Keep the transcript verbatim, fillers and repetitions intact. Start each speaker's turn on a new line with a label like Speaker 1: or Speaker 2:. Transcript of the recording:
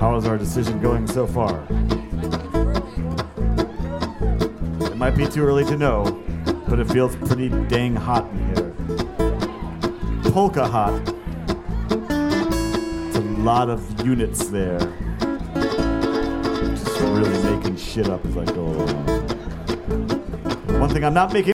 Speaker 1: How is our decision going so far? It might be too early to know, but it feels pretty dang hot in here. Polka hot. It's a lot of units there. Just really making shit up as I go along. One thing I'm not making